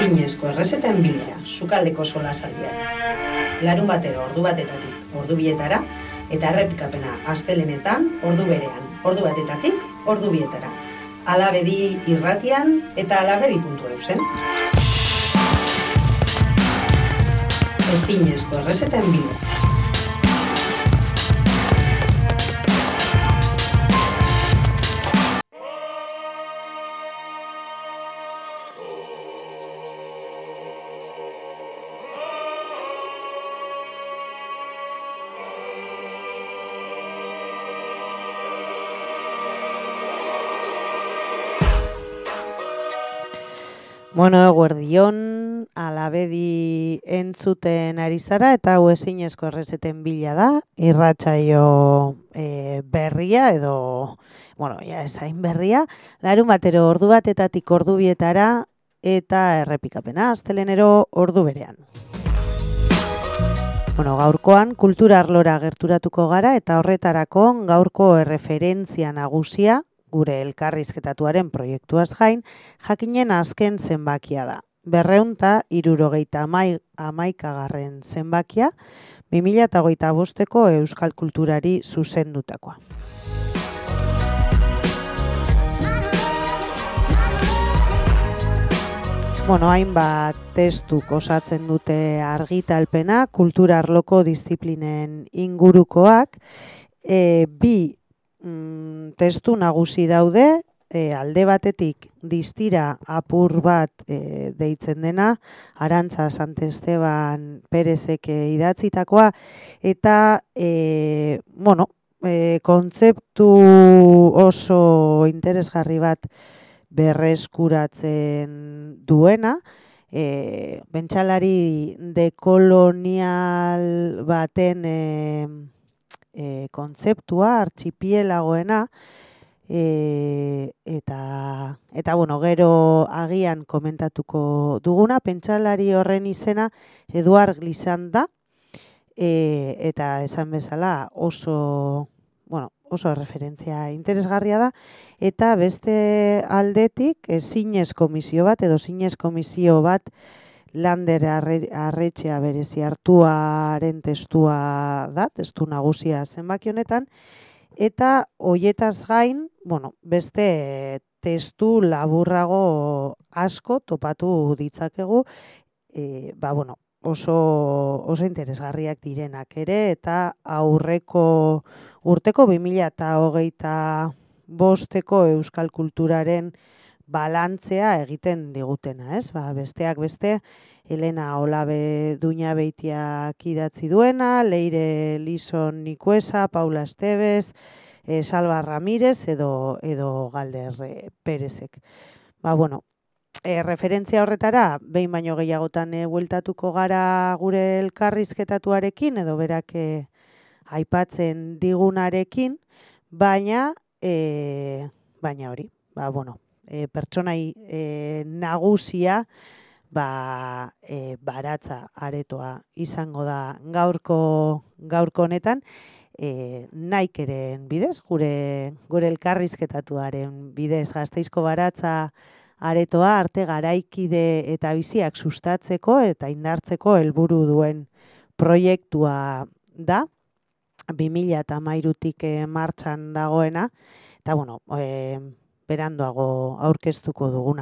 Ezinezko errezeten bila, sukaldeko solasaldiak. Larun batero ordu batetatik ordu bietara, eta errepikapena astelenetan ordu berean, ordu batetatik ordu bietara. Alabedi irratian eta alabedi.eusen. Ezinezko errezeten bila. Bueno, eguerdion, alabedi entzuten ari zara eta hau ezinezko errezeten bila da, irratsaio berria edo, bueno, ja esain berria, larun batero ordu batetatik ordu bietara eta errepikapena astelenero ordu berean. Bueno, gaurkoan kultura arlora gerturatuko gara eta horretarako gaurko erreferentzia nagusia, gure elkarrizketatuaren proiektuaz gain, jakinen azken zenbakia da. 271. Zenbakia, 2025ko euskal kulturari zuzendutakoa. Bueno, hainbat testuk osatzen dute argitalpena, kultura arloko disiplinen ingurukoak, bi testu nagusi daude, alde batetik distira apur bat deitzen dena, Arantza Santesteban Perezek idatzitakoa, eta kontzeptu oso interesgarri bat berreskuratzen duena, bentsalari dekolonial baten kontzeptua, artxipielagoena, eta bueno, gero agian komentatuko duguna, pentsalari horren izena Eduard Glissant da, eta esan bezala oso referentzia interesgarria da, eta beste aldetik zinez komisio bat Lander Arretxea berezi hartuaren testua da, testu nagusia zenbaki honetan, eta hoietaz gain, beste testu laburrago asko topatu ditzakegu, oso interesgarriak direnak ere, eta aurreko urteko 2025ko euskal kulturaren balantzea egiten digutena, ez? Besteak beste, Elena Olabe Duñabeitiak idatzi duena, Leire Lison Nikuesa, Paula Estevez, Salva Ramírez edo Galder Perezek. Referentzia horretara, behin baino gehiagotan bueltatuko gara gure elkarrizketatuarekin, edo berak aipatzen digunarekin, baina hori, pertsonai nagusia baratza aretoa izango da gaurko honetan, Naikeren bidez, gure elkarrizketatuaren bidez, Gasteizko baratza aretoa arte garaikide eta biziak sustatzeko eta indartzeko helburu duen proiektua da, 2013tik martxan dagoena, eta beranduago aurkeztuko duguna.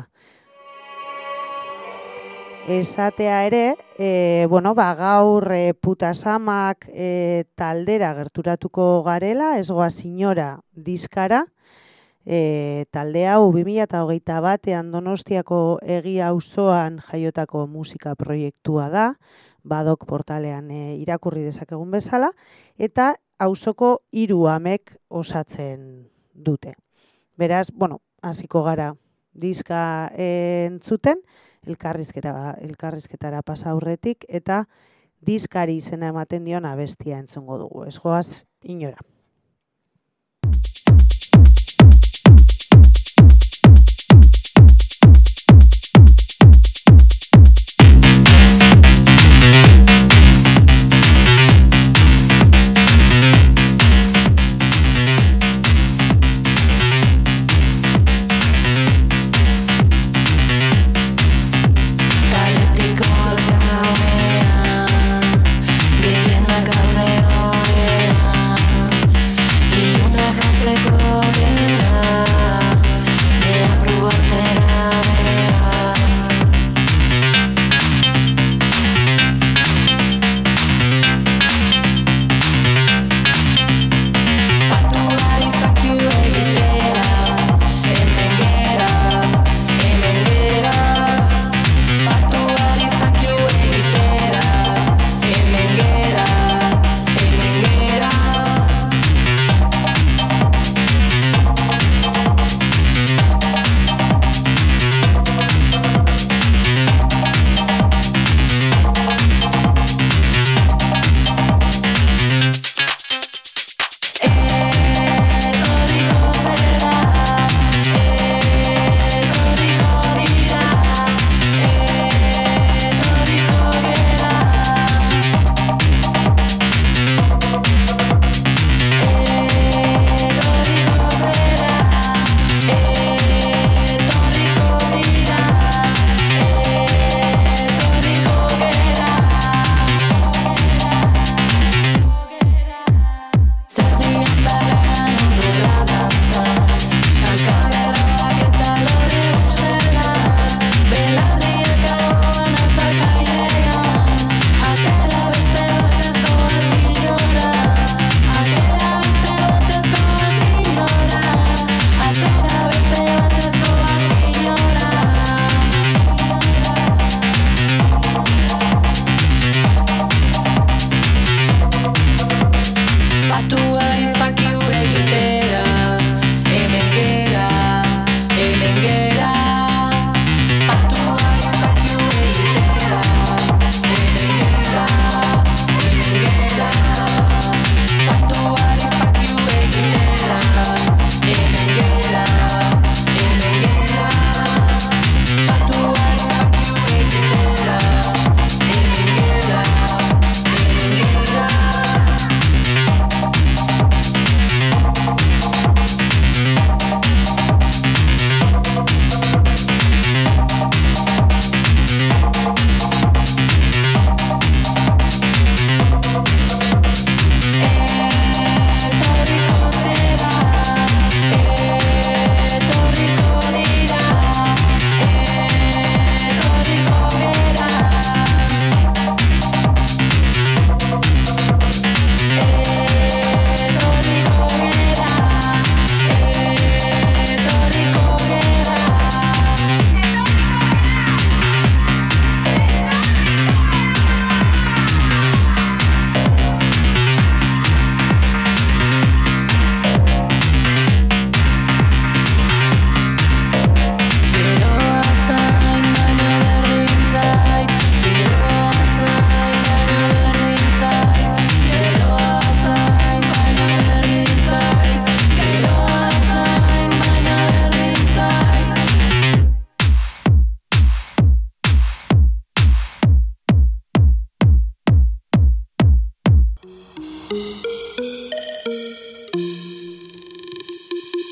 Esatea ere, gaur Putasamak taldera gerturatuko garela, Ez goaz inora diskara, talde hau 2021 Donostiako Egia auzoan jaiotako musika proiektua da, Badok portalean irakurri dezakegun bezala, eta auzoko 3 amek osatzen dute. Beraz, hasiko gara diska entzuten, elkarrizketara pasa aurretik, eta diskari izena ematen dion abestia entzungo dugu. Ez goaz inora.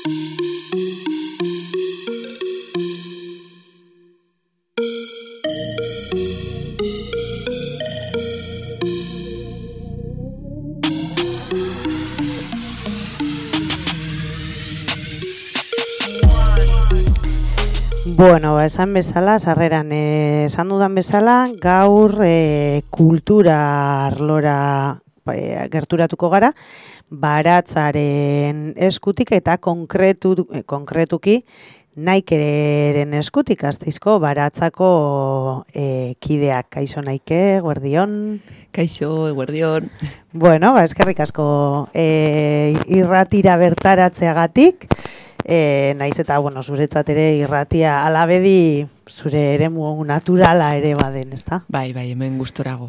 Bueno, esan bezala, sarreran esan dudan bezala, gaur kultura arlora gerturatuko gara, baratzaren eskutik eta konkretuki Naikeren eskutik, Gasteizko baratzako kideak. Kaixo Naike, eguerdion. Kaixo, eguerdion. Bueno, eskerrik asko irratira bertaratzeagatik. Naiz eta, zuretzat ere irratia alabedi zure eremu naturala ere baden, ezta? Bai, hemen gustorago.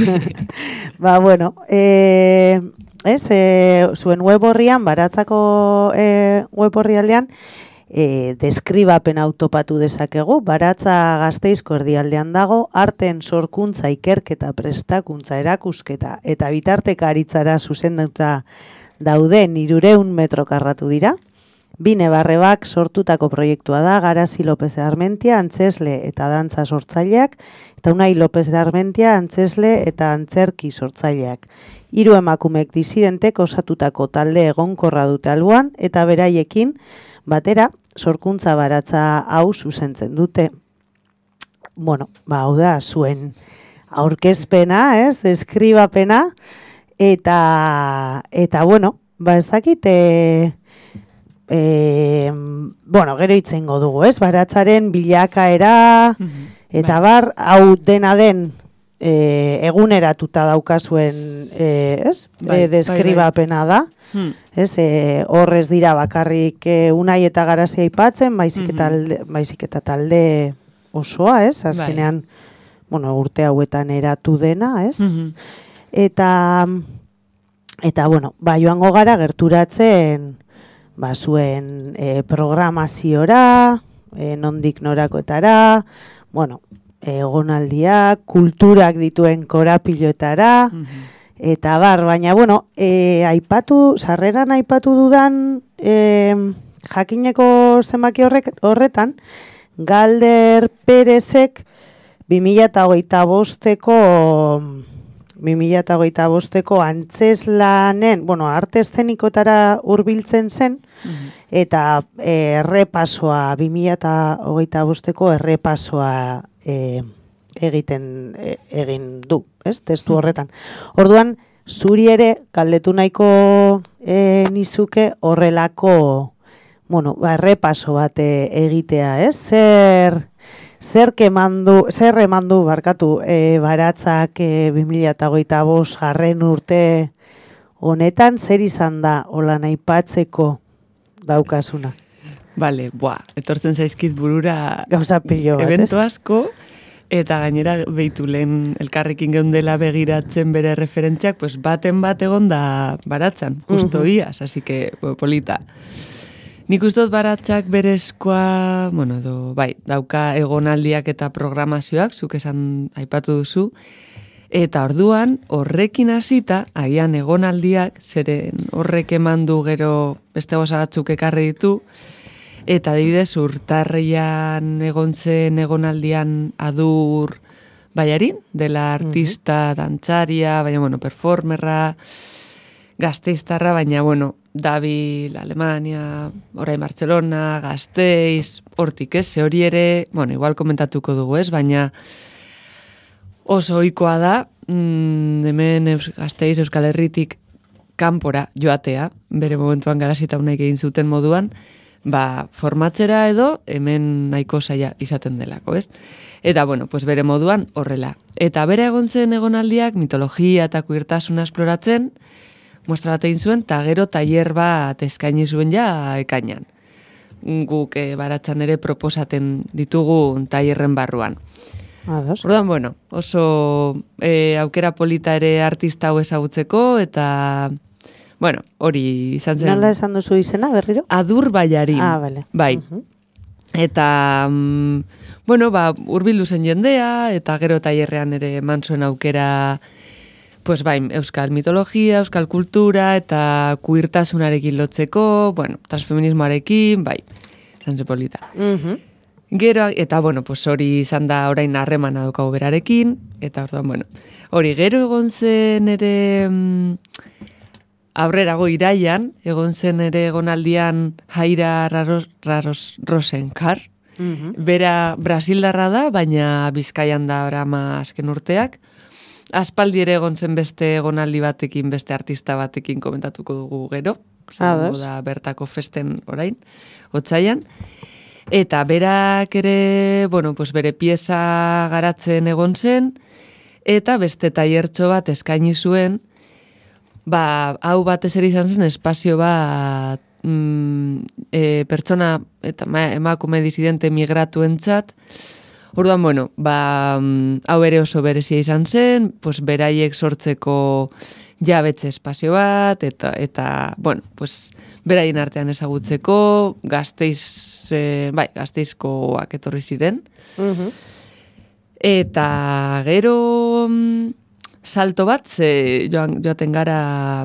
Zuen web horrian, baratzako web horrialdean, deskribapena autopatu dezakegu, Baratza Gasteizko erdialdean dago, arten sorkuntza, ikerketa, prestakuntza, erakusketa eta bitartekaritzara zuzenduta dauden 300 metro karratu dira. Bine Barrebak sortutako proiektua da, Garazi López de Armentia, antzesle eta dantza sortzaileak, eta Unai López de Armentia, antzesle eta antzerki sortzaileak. 3 emakumek disidentek osatutako talde egonkorra dute alboan, eta beraiekin batera sorkuntza baratza hau zuzentzen dute. Hau da, zuen aurkezpena, deskribapena, eta ez dakit, gero itzengo dugu, baratzaren bilakaera, eta hau dena den eguneratuta daukazuen, deskribapena da. Horrez dira bakarrik Unai eta Garazi aipatzen, baizik eta talde osoa, azkenean, urte hauetan eratu dena, eta joango gara gerturatzen zuen programaziora, nondik norakoetara, egonaldiak, kulturak dituen korapiloetara, eta baina, sarreran aipatu dudan jakineko zenbaki horretan, Galder Perezek 2025ko antzeslanen, arte eszenikotara hurbiltzen zen, eta errepasoa, 2025ko errepasoa egin du, testu horretan. Orduan, zuri ere, galdetu nahiko nizuke horrelako, errepaso bat egitea, zer emandu baratzak 2025 jarren urte honetan, zer izan da holan aipatzeko daukasuna? Bale, etortzen zaizkit burura gauza pilo bat, eventu asko, eta gainera behitu lehen elkarrekin geundela begiratzen bere referentziak, baten bat egon da baratzan, justo iaz, así que polita. Nik ustot baratzak berezkoa, dauka egonaldiak eta programazioak, zuk esan aipatu duzu, eta orduan horrekin hasita, agian egonaldiak, zeren horrek emandu gero beste gauza batzuk ekarri ditu, eta adibidez urtarrian egon zen egonaldian Adur Baiarin, dela artista, dantzaria, baina, performerra, gasteiztarra, baina, Dabil, Alemania, orain Barcelona, Gasteiz, hortik hori ere, igual komentatuko dugu baina oso ohikoa da, hemen Gasteiz Euskal Herritik kanpora joatea, bere momentuan Garazita unaik egin zuten moduan, formatzera edo hemen nahiko zaila izaten delako, Eta, bere moduan horrela. Eta bere egon zen egonaldiak mitologia eta queertasuna esploratzen, muestra bat egin zuen, eta gero tailer bat eskaini zuen ekainan. Guk baratzan ere proposaten ditugu tailerren barruan. Orduan, oso aukera polita ere artista hau ezagutzeko, eta, hori izan zen. Nola esan duzu izena, berriro? Adur Baiarin. Bale. Bai. Eta, hurbildu zen jendea, eta gero tailerrean ere eman zuen aukera pues bai, euskal mitologia, euskal kultura eta queertasunarekin lotzeko, bueno, transfeminismoarekin, bai, izan ze polita. Gero, eta, bueno, pues hori izan da orain harremana daukagu berarekin, eta orduan, bueno, hori gero egon zen ere aurrerago iraian, egon zen ere egonaldian Jaira Rosenkar, bera Brasildarra da, baina Bizkaian da orama azken urteak, aspaldi ere egon zen beste egonaldi batekin, beste artista batekin komentatuko dugu gero, da bertako festen orain, otsaian. Eta berak ere, bueno, pues bere pieza garatzen egon zen, eta beste tailertxo bat eskaini zuen, hau batez ere izan zen espazio bat pertsona eta emakume disidente migratuentzat. Orduan, bueno, hau ere oso berezia izan zen, pues beraiek sortzeko jabetze espazio bat, eta bueno, pues beraien artean ezagutzeko, Gasteizkoak etorri ziren. Eta gero salto bat, joaten gara,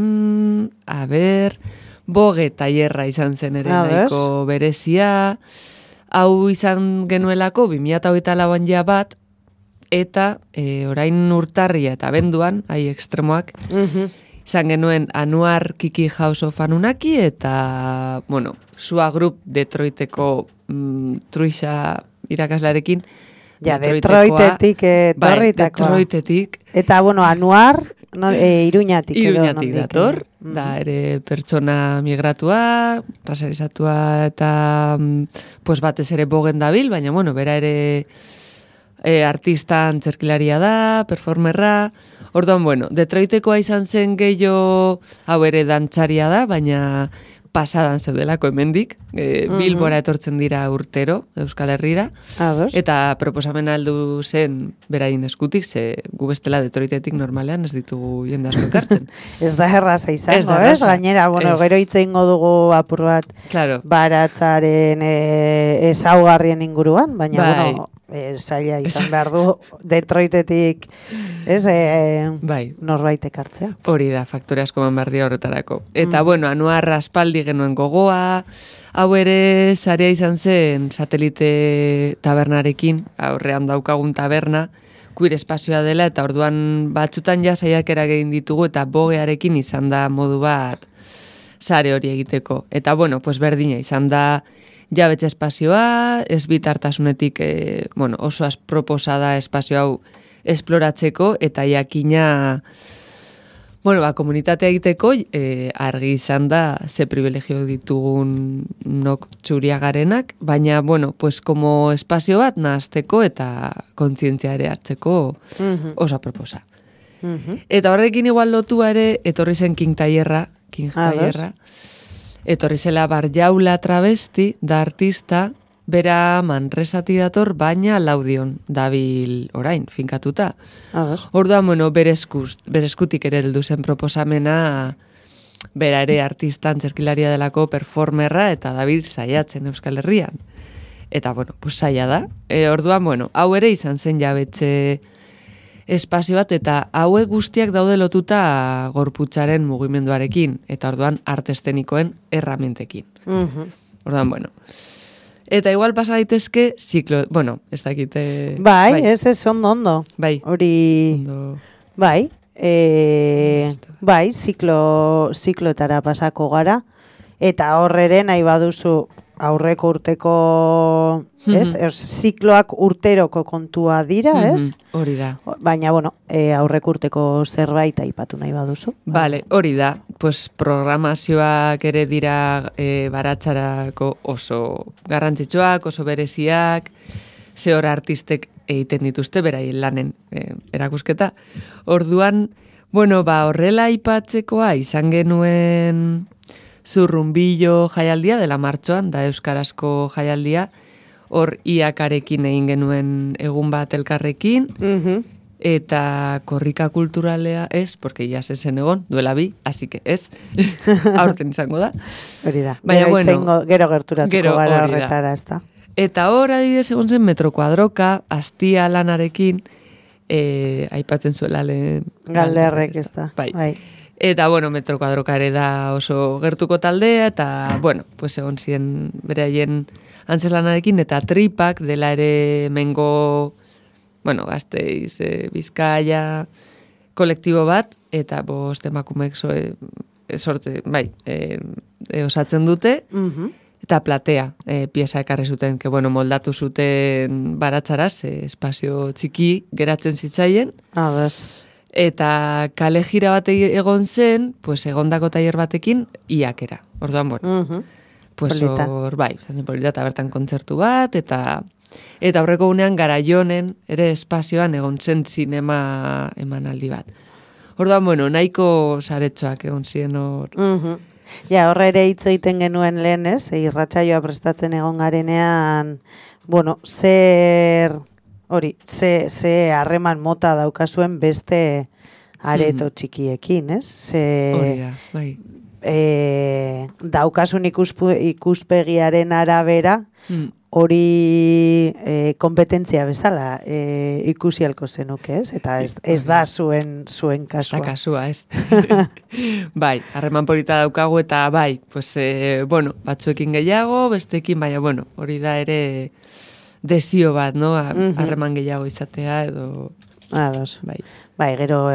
boge tailerra izan zen ere nahiko berezia, hau izan genuelako 2024an ja bat, eta orain urtarria eta abenduan, ekstremoak, izan genuen Anuar Kiki House of Anunnaki eta, bueno, Sua Group Detroiteko truixa irakaslarekin. Ja, Detroitetik etorritakoa. Detroitetik. Eta, bueno, Anuar, Iruñatik. Iruñatik dator, da ere pertsona migratua, raserizatua eta pues batez ere bogen dabil, baina, bueno, bera ere artista antzerkilaria da, performerra. Orduan, bueno, Detroitekoa izan zen gehiago, hau ere dantzaria da, baina pasadan zeudelako hemendik. Bilbora etortzen dira urtero, Euskal Herrira. Eta proposamen aldu zen berain eskutik, ze gu bestela Detroitetik normalean ez ditugu jende asko ekartzen. Ez da erraza izango, ez? Gainera, bueno, gero hitz egingo dugu apur bat baratzaren ezaugarrien inguruan, baina, bueno, zaila izan behar du Detroitetik norbait ekartzea. Hori da, faktore asko behar dira horretarako. Eta, bueno, Anuar aspaldi genuen gogoa, hau ere sarea izan zen satelite tabernarekin, aurrean daukagun taberna, queer espazioa dela, eta orduan batzutan ja saiakera egin ditugu, eta bogearekin izan da modu bat sare hori egiteko. Eta, bueno, pues berdina izan da jabetze espazioa, ez bitartasunetik oso proposa espazio hau esploratzeko, eta jakina komunitatea egiteko argi izan da ze privilegio ditugun nok txuria garenak, baina, pues como espazio bat nahazteko eta kontzientzia ere hartzeko oso proposa. Eta horrekin igual lotua ere, etorri zen King tailerra, etorri zela Barjaula travesti, da artista, bera Manresati dator, baina Laudion dabil orain, finkatuta. Orduan, bueno, bere eskutik ere heldu zen proposamena, bera ere artista antzerkilaria delako performerra, eta dabil saiatzen Euskal Herrian. Eta, bueno, pues saia da. Orduan, bueno, hau ere izan zen jabetze espazio bat, eta hauek guztiak daude lotuta gorputzaren mugimenduarekin, eta orduan arte eszenikoen erramentekin. Orduan, bueno. Eta igual pasa daitezke ziklo, ez dakite... Bai, ez ondo. Bai. Hori... Bai. Bai, zikloetara pasako gara. Eta horrere nahi baduzu aurreko urteko, zikloak urteroko kontua dira, ez? Hori da. Baina, aurreko urteko zerbait aipatu nahi baduzu. Bale, hori da. Pues programazioak ere dira baratzarako oso garrantzitsuak, oso bereziak, zehor artistek egiten dituzte, beraien lanen erakusketa. Orduan, horrela aipatzekoa izan genuen Zurrunbillo jaialdia dela martxoan, da euskarazko jaialdia, hor iakarekin egin genuen egun bat elkarrekin, eta korrika kulturalea ez, porque ya zen egon, duela bi, así que ez, aurten izango da. Hori da, gero gerturatuko gara horretara, ez da. Eta hor adibidez egon zen Metro Kuadroka, Astia lanarekin, aipatzen zuela lehen. Galderrek ez da. Bai. Eta, bueno, metro kuadroka ere da oso gertuko taldea, eta, bueno, pues egon ziren beraien antzerlanarekin, eta tripak dela ere mengo, bueno, Gasteiz, Bizkaia, kolektibo bat, eta bost emakumeek osatzen dute, eta platea pieza ekarri zuten, que, bueno, moldatu zuten baratzaraz, espazio txiki geratzen zitzaien. Eta kale jira bat egon zen, pues egondako tailer batekin iakera. Orduan, bueno, pues hor, bai, zaten polita, eta bertan kontzertu bat, eta aurreko gunean Garaionen ere espazioan egon zen zinema emanaldi bat. Orduan, bueno, nahiko saretxoak egon ziren hor. Ja, horre ere hitz egiten genuen lehen, ez? Irratsaioa prestatzen egon garenean, bueno, ze harreman mota daukazuen beste areto txikiekin, ez? Hori da, bai. Daukasun ikuspegiaren arabera, hori kompetentzia bezala ikusi alko zenuke, ez? Eta ez da zuen kasua. Ez da kasua, ez. Bai, harreman polita daukagu eta bai, pues, bueno, batzuekin gehiago, besteekin, baina, bueno, hori da ere desio bat, no? Harreman gehiago izatea edo... Ados. Bai, gero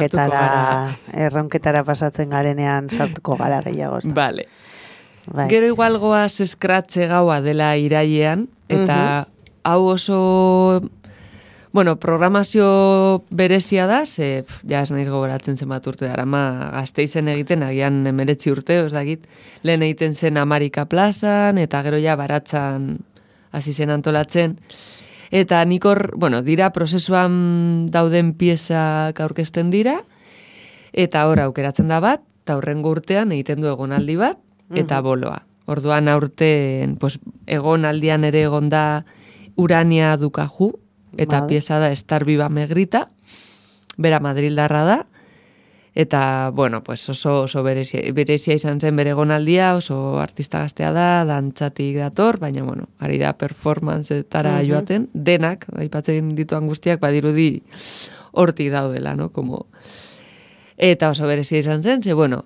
erronketara pasatzen garenean sartuko gara gehiago. Vale. Bai. Gero igual goaz eskratze gaua dela irailean, eta hau oso, bueno, programazio berezia da, ze, ja ez naiz gogoratzen zenbat urte darama Gasteizen egiten, agian 19 urte, ez dakit, lehen egiten zen Amarika plazan, eta gero ja baratzan hasi zen antolatzen. Eta nik hor, bueno, dira prozesuan dauden piezak aurkezten dira, eta hor aukeratzen da bat, eta horrengo urtean egiten du egonaldi bat, eta boloa. Orduan aurten, pues, egonaldian ere egon da Urania Dukaju, eta pieza da Estar Viva Megrita, bera Madrildarra da, eta, bueno, pues oso berezia izan zen bere egonaldia, oso artista gaztea da, dantzatik dator, baina, bueno, ari da performanceetara joaten, denak, aipatzen dituan guztiak, badirudi hortik daudela, no, como... Eta oso berezia izan zen, ze, bueno,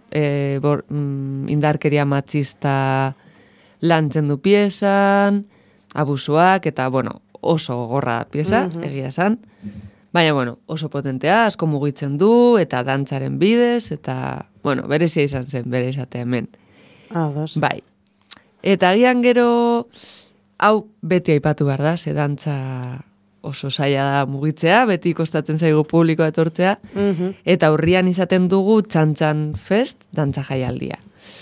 indarkeria matxista lantzen du piezan, abusuak, eta, bueno, oso gogorra pieza, egia esan. Baina, bueno, oso potentea, asko mugitzen du, eta dantzaren bidez, eta, bueno, berezia izan zen, bere izatea hemen. Bai. Eta agian gero, hau beti aipatu behar da, ze dantza oso zaila da mugitzea, beti kostatzen zaigu publikoa etortzea, eta urrian izaten dugu Txantxan Fest dantza jaialdia.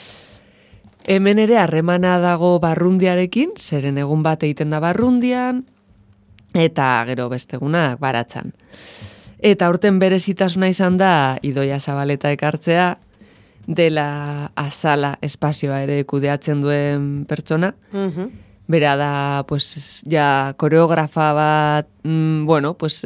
Hemen ere harremana dago Barrundiarekin, zeren egun bat egiten da Barrundian, eta gero bestegunak baratzan. Eta aurten berezitasuna izan da Idoia Zabaleta ekartzea, dela Azala espazioa ere kudeatzen duen pertsona, bera da, pues, ja, koreografa bat, bueno, pues,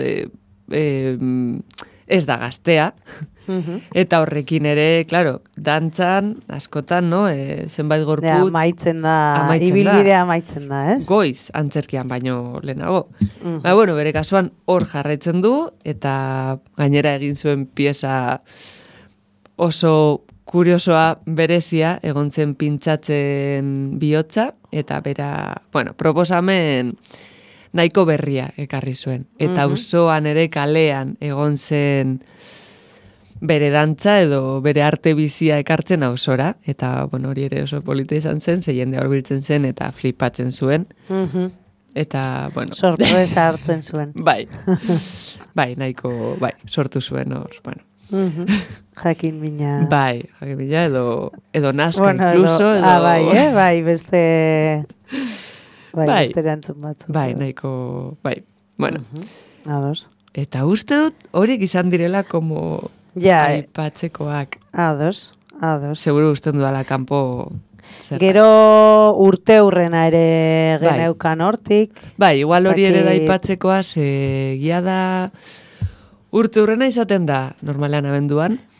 ez da gaztea, eta horrekin ere, claro, dantzan, askotan, no, zenbait gorputz. Amaitzen da, ibilbidea amaitzen da, ez? Goiz, antzerkian baino lehenago. Baina, bueno, bere kasuan hor jarraitzen du, eta gainera egin zuen pieza oso kuriosoa berezia, egon zen pintxatzen bihotza, eta bera, bueno, proposamen nahiko berria ekarri zuen. Eta auzoan ere kalean egon zen bere dantza edo bere arte bizia ekartzen auzora. Eta, bueno, hori ere oso polita izan zen, ze jende horbiltzen zen eta flipatzen zuen. Eta, bueno... Sorpresa hartzen zuen. Bai, nahiko, sortu zuen hor, bueno. Jakin mina. Bai, jakin mina edo nazka, bueno, incluso. Bai, beste... beste erantzun batzu. Bai, nahiko, bueno. Ados. Eta uste dut, horiek izan direla como aipatzekoak. Ados. Seguro uste dudala kanpo... Gero urte hurrena ere geneukan hortik. Bai, igual hori ere da aipatzekoa, gia da... Urte hurrena izaten da, normalean abenduan,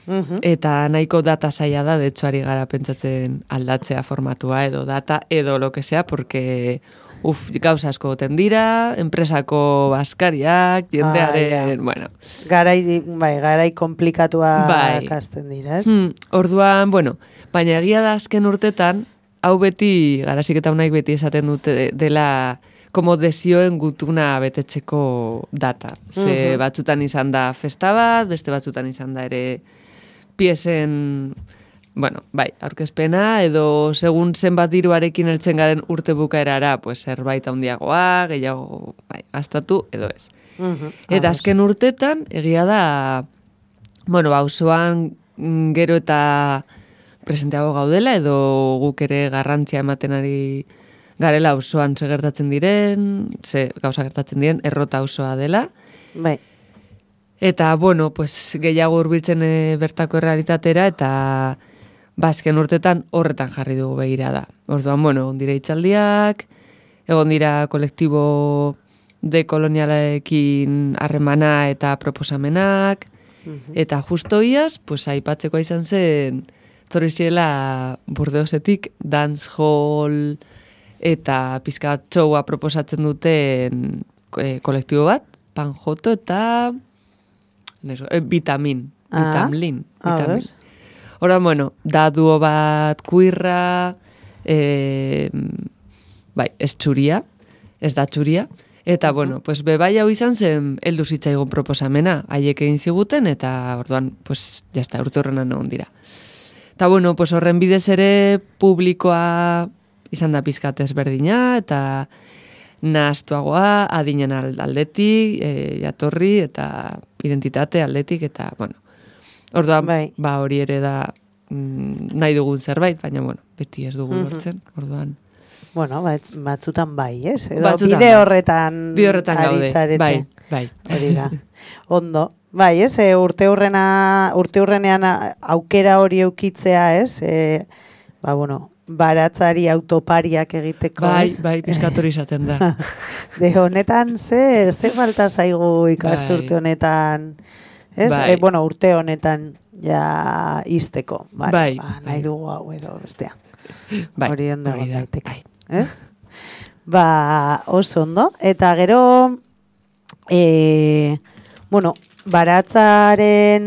Eta nahiko data zaila da, de hecho ari gara pentsatzen aldatzea formatua edo data edo lo que sea, porque gauza asko goten dira, enpresako baskariak, jendearen, bueno. Garai komplikatua kasten dira, ez? Orduan, bueno, baina egia da azken urtetan, hau beti, garazik eta unaik beti esaten dute dela, como desioen gutuna betetzeko data. Ze batzutan izan da festa bat, beste batzutan izan da ere piesen, bueno, aurkezpena, edo segun zenbat diruarekin heltzen garen urte bukaerara, pues zerbait handiagoa, gehiago gastatu, edo ez. Eta azken urtetan, egia da, bueno, auzoan gero eta presenteago gaudela, edo guk ere garrantzia ematen ari garela auzoan ze gertatzen diren, gauza gertatzen diren, errota auzoa dela. Bai. Eta, bueno, pues, gehiago hurbiltzen bertako errealitatera, eta bazken urtetan horretan jarri dugu begirada. Orduan, bueno, egon dira hitzaldiak, egon dira kolektibo dekolonialarekin harremana eta proposamenak, eta justo iaz, pues, aipatzeko izan zen, torri zirela Burdeosetik dancehall eta pizkat txoua proposatzen duten kolektibo bat, Panjoto eta Vitamin. Hora, bueno, da duo bat kuirra, ez txuria, ez da txuria, eta, bueno, pues bebai hau izan zen heldu zitzaigun proposamena, haiek egin ziguten, eta orduan, pues, jazta, urte horrenan egon dira. Eta, bueno, pues horren bidez ere publikoa izan da pizkat ezberdina, eta nahaztuagoa, adinen aldetik, jatorri, eta identitate aldetik, eta, bueno, orduan, hori ere da nahi dugun zerbait, baina, bueno, beti ez dugu lortzen, orduan. Bueno, batzutan ez? Edo bide horretan gaude, bai. Hori da. Ondo. Ez, urte hurrenean aukera hori eukitzea, ez? Bueno, baratzari autopariak egiteko. Bai, pizkatori izaten da. De honetan, ze falta zaigu ikasturte honetan, ez? Bueno, urte honetan ja izteko. Nahi dugu hau edo bestea. Hori ondo daiteke, ez? Oso ondo. Eta gero, bueno, baratzaren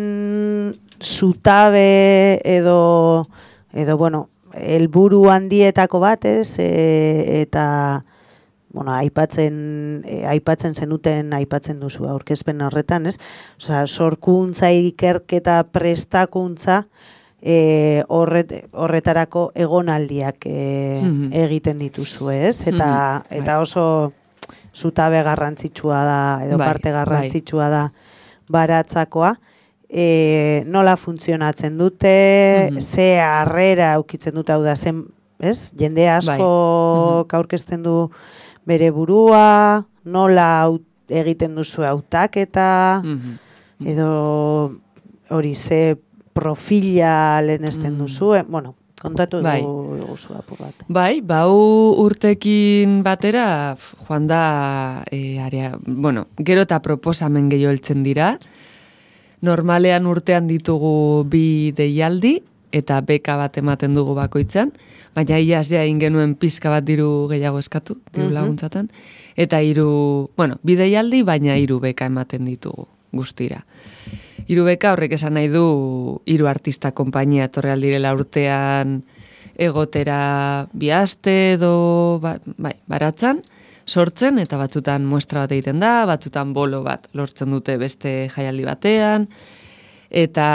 zutabe edo bueno, helburu handietako bat, ez? Eta, bueno, aipatzen zenuten, aipatzen duzu aurkezpen horretan, ez? Osea, sorkuntza, ikerketa, prestakuntza, horretarako egonaldiak egiten dituzu, ez? Eta oso zutabe garrantzitsua da, edo parte garrantzitsua da baratzakoa. Nola funtzionatzen dute, ze harrera aukitzen dute, hau da zen, ez? Jende asko aurkezten du bere burua, nola egiten duzu hautaketa, edo hori ze profila lehenesten duzu, bueno, kontatu dugu zu apur bat. Bau urtekin batera, joan da, bueno, gero eta proposamen gehiago heltzen dira. Normalean urtean ditugu 2 deialdi, eta beka bat ematen dugu bakoitzan, baina iaz ja ingenuen pizka bat diru gehiago eskatu, diru laguntzatan, eta 2 deialdi, baina 3 beka ematen ditugu guztira. 3 beka horrek esan nahi du 3 artista konpainia etorri aldirela urtean egotera 2 aste edo baratzan, sortzen, eta batzutan muestra bat egiten da, batzutan bolo bat lortzen dute beste jaialdi batean, eta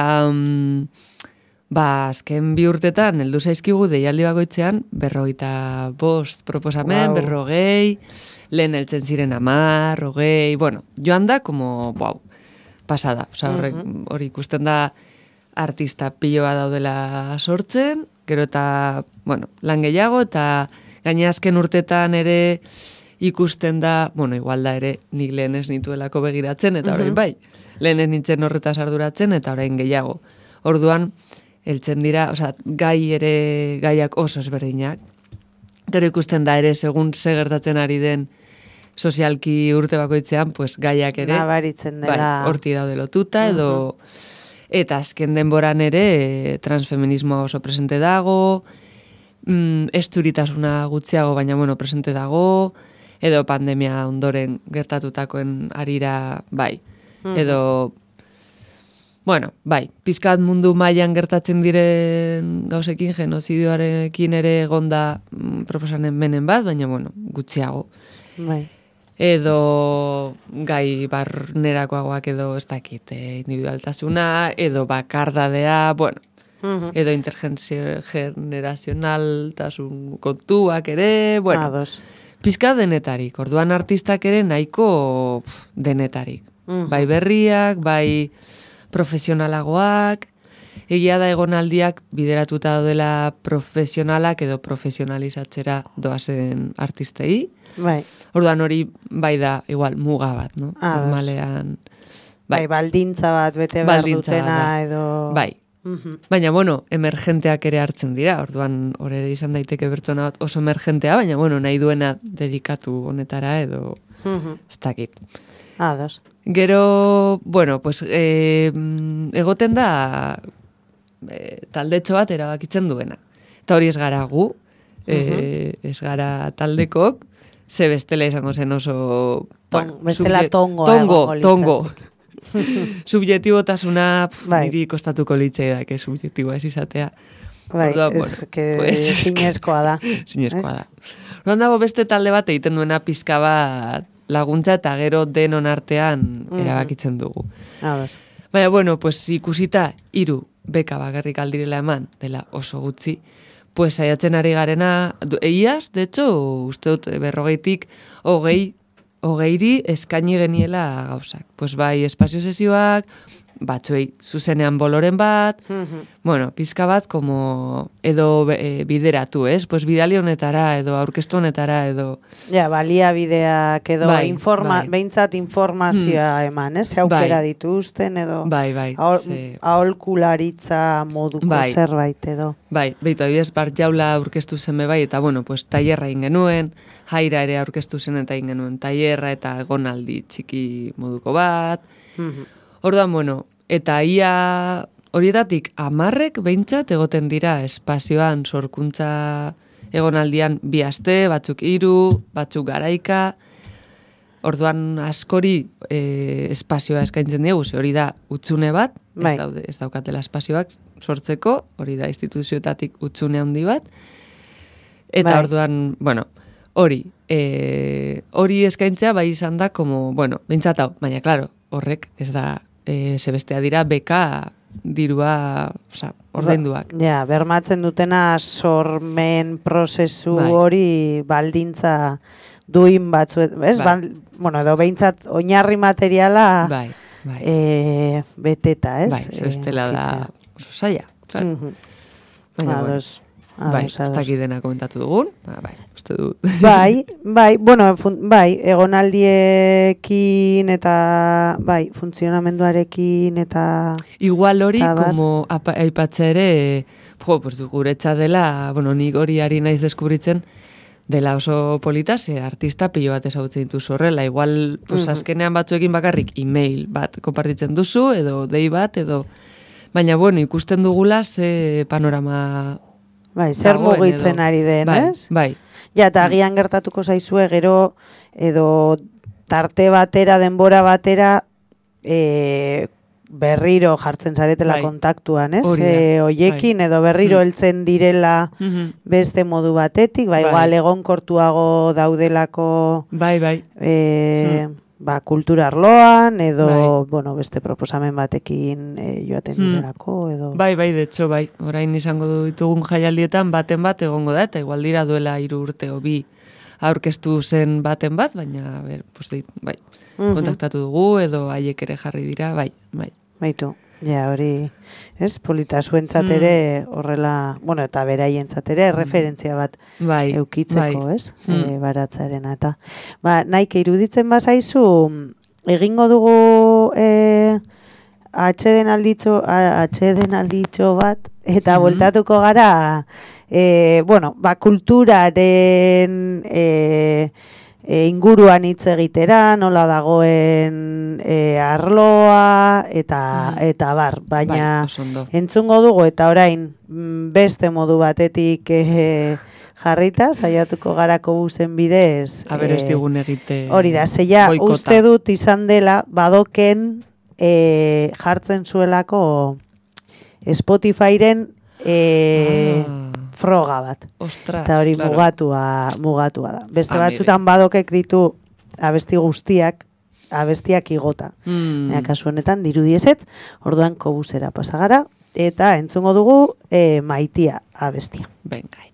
azken 2 urtetan heldu zaizkigu deialdi bakoitzean 45 proposamen, 40, lehen heltzen ziren 10, 20, bueno, joan da, como, pasada, hori ikusten da artista piloa daudela sortzen, gero eta, bueno, lan gehiago, eta gaine azken urtetan ere ikusten da, bueno, igual da ere nik lehen ez nituelako begiratzen, eta orain bai, lehen ez nintzen horretaz arduratzen, eta orain gehiago. Orduan, heltzen dira, gaiak oso ezberdinak. Gero ikusten da ere, segun ze gertatzen ari den sozialki urte bakoitzean, pues gaiak ere nabaritzen dela horti daude lotuta, Eta azken denboran ere transfeminismoa oso presente dago, esturitasuna gutxiago, baina bueno, presente dago, edo pandemia ondoren gertatutakoen arira, bai. Edo, bueno, bai, pizkat mundu mailan gertatzen diren gauzekin, genozidioarekin ere egonda proposamen menen bat, baina bueno, gutxiago. Bai. Edo gai barnerakoagoak edo ez dakit, individualtasuna, edo bakardadea, bueno, edo intergenerazionaltasun kontuak ere, bueno, pizka denetarik, orduan artistak ere nahiko denetarik. Bai berriak, bai profesionalagoak, egia da egonaldiak bideratuta daudela profesionalak edo profesionalizatzera doazen artistei. Bai. Orduan hori bai da igual muga bat, no? Normalean. Bai, baldintza bat bete behar dutena edo... Bai. Baina, bueno, emergenteak ere hartzen dira, orduan hor ere izan daiteke pertsona bat oso emergentea, baina, bueno, nahi duena dedikatu honetara edo ez dakit. Ados. Gero, bueno, pues, egoten da taldetxo bat erabakitzen duena. Eta hori ez gara gu, ez gara taldekok, ze bestela izango zen oso... Bestela tongoa. Tongo. Subjektibotasuna niri kostatuko litzei da, subjektiboa ez izatea. Bai, zinezkoa da. Zinezkoa da. Orduan dago beste talde bat egiten duena pizka bat laguntza eta gero denon artean erabakitzen dugu. Baina, bueno, pues ikusita 3 beka bakarrik aldirela eman, dela oso gutxi, pues saiatzen ari garena, eiaz, de hecho, uste dut 40tik 20ri eskaini geniela gauzak. Pues bai, espazio sesioak, batzuei zuzenean boloren bat, bueno, pizka bat, como, edo bideratu, ez? Pues bidali honetara, edo aurkeztu honetara, edo... Ja, balia bideak, edo behintzat informazioa eman, ez? Aukera dituzten, edo... Bai. Aholkularitza moduko zerbait, edo... Bai, behitu, adibidez, Bart Jaula aurkeztu zen bai, eta, bueno, pues, tailerra ingenuen, Jaira ere aurkeztu zen eta ingenuen tailerra, eta egonaldi txiki moduko bat... Orduan, bueno, eta ia horietatik 10 behintzat egoten dira espazioan sorkuntza egonaldian 2 aste, batzuk 3, batzuk garaika. Orduan askori espazioa eskaintzen dugu, ze hori da hutsune bat, ez daukatela espazioak sortzeko, hori da instituzioetatik hutsune handi bat. Eta orduan, bueno, hori eskaintzea bai izan da, como, bueno, behintzat hau, baina, klaro, horrek ez da, zebestea dira beka dirua, ordainduak. Ja, bermatzen dutena sormen prozesu hori baldintza duin batzuet, ez? Bueno, edo behintzat oinarri materiala beteta, ez? Bai, zebestela da oso zaila, claro. Bai, ez dakit dena komentatu dugun, uste dut. Bai, egonaldiekin eta, funtzionamenduarekin eta... Igual hori, como aipatzea ere, pues guretza dela, nik hori ari naiz deskubritzen, dela oso polita, ze artista pilo bat ezagutzen dituz horrela. Igual, pues azkenean batzuekin bakarrik e-mail bat konpartitzen duzu, edo dei bat, edo... Baina, bueno, ikusten dugula ze panorama... Bai, zer mugitzen ari den, ez? Bai. Ja, eta agian gertatuko zaizue, gero, edo tarte batera, denbora batera, berriro jartzen zaretela kontaktuan, ez? Oiekin, edo berriro heltzen direla beste modu batetik, igual egonkortuago daudelako... Bai. Kultura arloan, edo, beste proposamen batekin joaten direlako, edo... Bai, de hecho, orain izango ditugun jaialdietan baten bat egongo da, eta igual dira duela 3 urte o 2 aurkeztu zen baten bat, baina, kontaktatu dugu, edo haiek ere jarri dira, bai. Baitu, hori, ez, polita zuentzat ere horrela, eta beraientzat ere referentzia bat eukitzeko, ez, baratzarena, eta, nahike iruditzen bazaizu, egingo dugu atxeden alditxo bat, eta bueltatuko gara, kulturaren inguruan hitz egitera, nola dagoen arloa eta bar, baina entzungo dugu eta orain beste modu batetik jarrita, saiatuko garako buzen bidez. Ez digun egite hori da, zeia uste dut izan dela badoken jartzen zuelako Spotifyren froga bat. Ostras, eta hori mugatua da. Beste batzutan badokek ditu abesti guztiak, abestiak igota. Kasu honetan dirudi ezetz, orduan kobusera pasagara, eta entzungo dugu Maitia abestia. Bengai.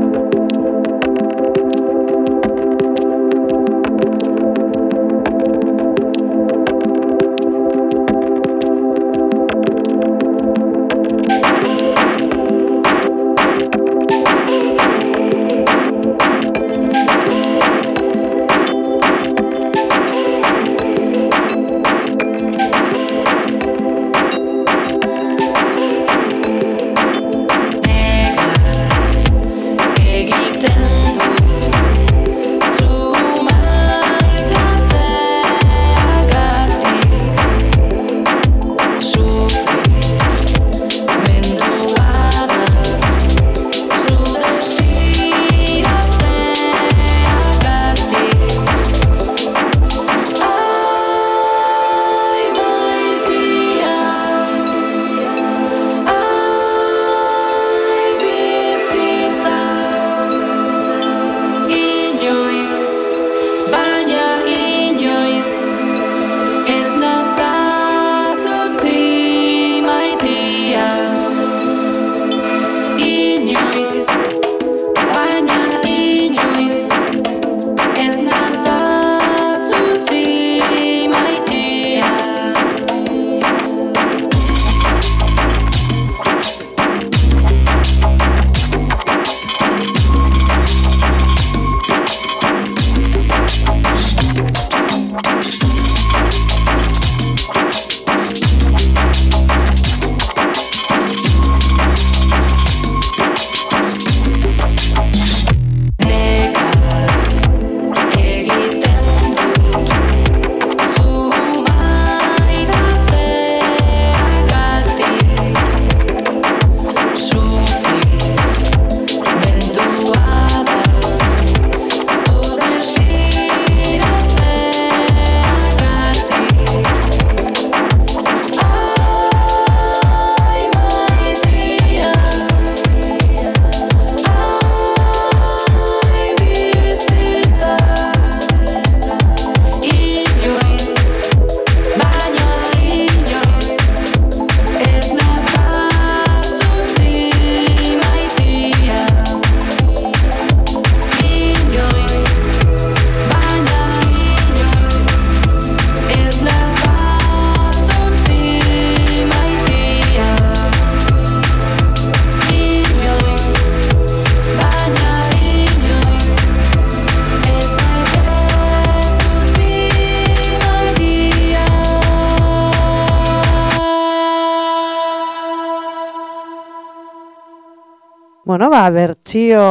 Bueno, bertsio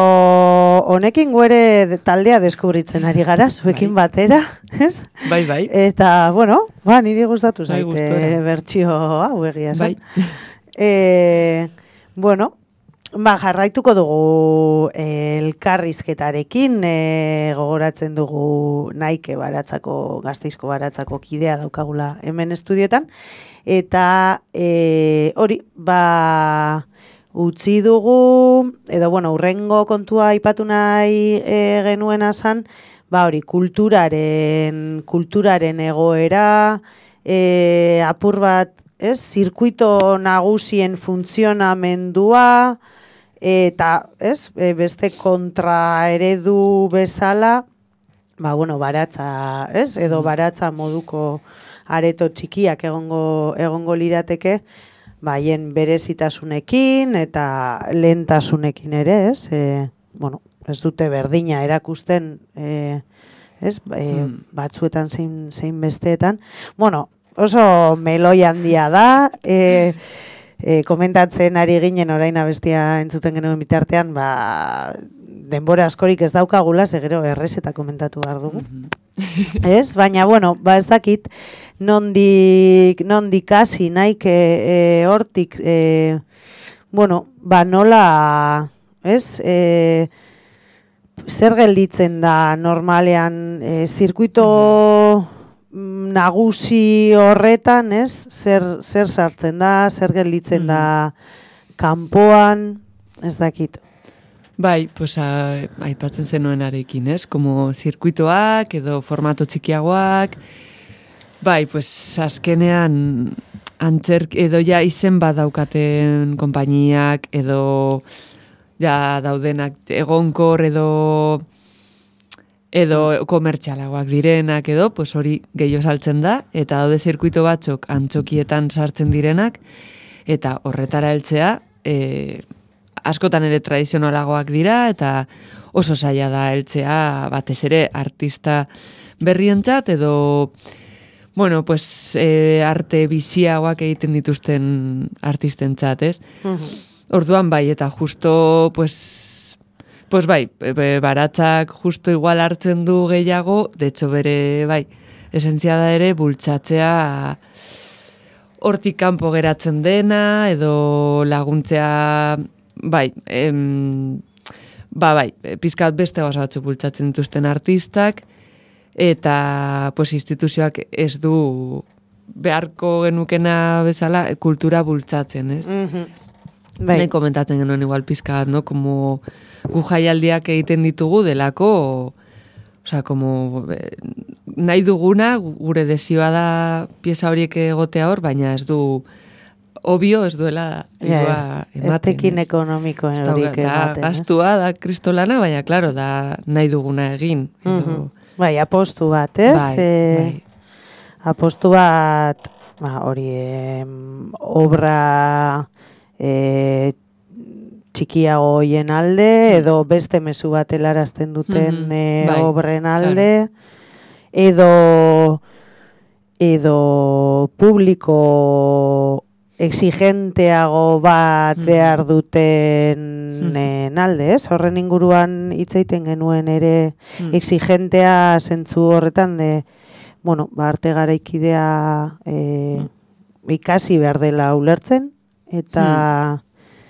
honekin guere taldea deskubritzen ari gara, zuekin batera, ez? Bai. Eta, bueno, niri gustatu zaite bertsio hau egia esan. Bueno, jarraituko dugu elkarrizketarekin, gogoratzen dugu Naike Baratzako, Gasteizko Baratzako kidea daukagula hemen estudioetan, eta hori, utzi dugu, edo, urrengo kontua aipatu nahi genuena zan, hori, kulturaren egoera, apur bat, zirkuito nagusien funtzionamendua, eta, beste kontraeredu bezala, baratza, edo baratza moduko areto txikiak egongo lirateke, haien berezitasunekin eta lehentasunekin ere, ez dute berdina erakusten, batzuetan zein besteetan. Oso meloi handia da, komentatzen ari ginen orain abestia entzuten genuen bitartean, denbora askorik ez daukagula, gero errezeta komentatu behar dugu. Ez? Baina, bueno, ez dakit, nondik hasi naik hortik, nola, ez? Zer gelditzen da normalean zirkuito nagusi horretan, ez? Zer sartzen da, zer gelditzen da kanpoan, ez dakit. Bai, pues aipatzen zenuenarekin, ez? Como zirkuitoak edo formato txikiagoak. Bai, pues azkenean antzerk edo ja izen bat daukaten konpainiak edo ja daudenak egonkor edo komertxalagoak direnak edo, pues hori gehiago saltzen da, eta daude zirkuito batzuk antzokietan sartzen direnak, eta horretara heltzea, askotan ere tradizionalagoak dira, eta oso zaila da heltzea batez ere artista berrientzat, edo, bueno, pues, arte biziagoak egiten dituzten artistentzat, ez? Orduan bai, eta justo, pues bai, baratzak justo igual hartzen du gehiago, de hecho bere, bai, esentzia da ere, bultzatzea hortik kanpo geratzen dena, edo laguntzea, bai, bai, pizkat beste gauza batzuk bultzatzen dituzten artistak, eta, pues, instituzioak ez du beharko genukena bezala kultura bultzatzen, ez? Bai. Nahi komentatzen genuen igual pizkat, no? Como gu jaialdiak egiten ditugu delako, osea, como nahi duguna, gure desioa da pieza horiek egotea hor, baina ez du, obvio ez duela dirua ematen. Etekin ekonomikoen horik ematen. Gastua da kristolana, baina, klaro, da nahi duguna egin. Bai, apostu bat, ez? Bai. Apostu bat, hori, obra txikiago hoien alde, edo beste mezu bat helarazten duten obren alde, edo publiko exigenteago bat behar duten alde, ez? Horren inguruan hitz egiten genuen ere exigentea zentzu horretan arte garaikidea ikasi behar dela ulertzen, eta